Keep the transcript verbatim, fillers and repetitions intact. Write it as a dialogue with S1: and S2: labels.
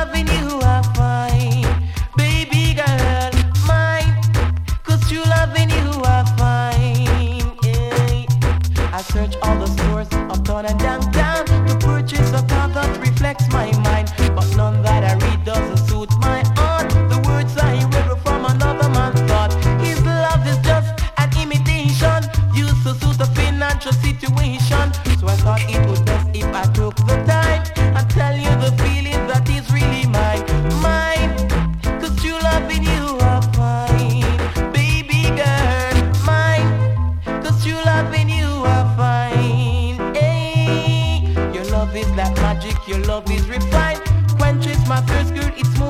S1: loving you I find, baby girl, mine. Cause true loving you I find, yeah. I search all the stores uptown and downtown to purchase a car that reflects my mind, but none that I read doesn't suit my heart. The words I read were from another man's thought. His love is just an imitation, used to suit the financial situation. So I thought it would best if I took the time and tell you the feeling that is really mine, mine. Cause true loving you I find, baby girl, mine. Cause true loving you I find, hey. Your love is like magic, your love is refined. Quenches my thirst, girl, it's more